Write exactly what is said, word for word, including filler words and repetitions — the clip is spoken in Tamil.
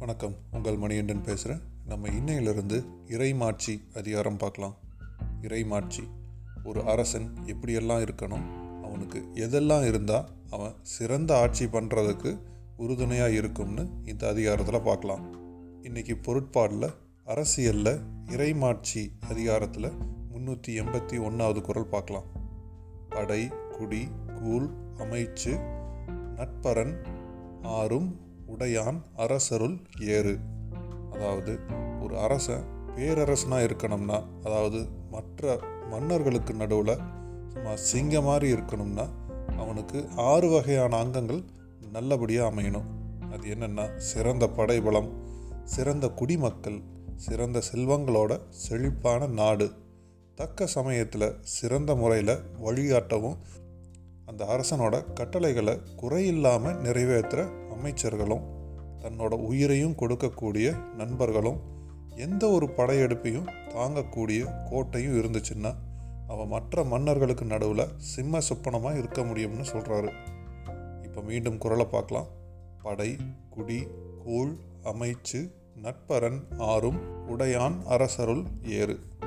வணக்கம், உங்கள் மணிகண்டன் பேசுகிறேன். நம்ம இன்னையிலிருந்து இறைமாட்சி அதிகாரம் பார்க்கலாம். இறைமாட்சி, ஒரு அரசன் எப்படியெல்லாம் இருக்கணும், அவனுக்கு எதெல்லாம் இருந்தால் அவன் சிறந்த ஆட்சி பண்ணுறதுக்கு உறுதுணையாக இருக்கும்னு இந்த அதிகாரத்தில் பார்க்கலாம். இன்றைக்கி பொருட்பாடில் அரசியலில் இறைமாட்சி அதிகாரத்தில் முந்நூற்றி எண்பத்தி ஒன்றாவது குறள் பார்க்கலாம். படை, குடி, கூழ், அமைச்சு, நட்பரன் ஆறும் உடையான் அரசருள் ஏறு. அதாவது ஒரு அரசன் பேரரசனாக இருக்கணும்னா, அதாவது மற்ற மன்னர்களுக்கு நடுவில் சும்மா சிங்க மாதிரி இருக்கணும்னா அவனுக்கு ஆறு வகையான அங்கங்கள் நல்லபடியாக அமையணும். அது என்னென்னா, சிறந்த படைபலம், சிறந்த குடிமக்கள், சிறந்த செல்வங்களோட செழிப்பான நாடு, தக்க சமயத்தில் சிறந்த முறையில் வழிகாட்டவும் அந்த அரசனோட கட்டளைகளை குறையில்லாமல் நிறைவேற்ற அமைச்சர்களும், தன்னோட உயிரையும் கொடுக்கக்கூடிய நண்பர்களும், எந்த ஒரு படையெடுப்பையும் தாங்கக்கூடிய கோட்டையும் இருந்துச்சுன்னா அவன் மற்ற மன்னர்களுக்கு நடுவில் சிம்ம சொப்பனமாக இருக்க முடியும்னு சொல்கிறாரு. இப்போ மீண்டும் குறளை பார்க்கலாம். படை, குடி, கூழ், அமைச்சு, நட்பரன் ஆறும் உடையான் அரசருள் ஏறு.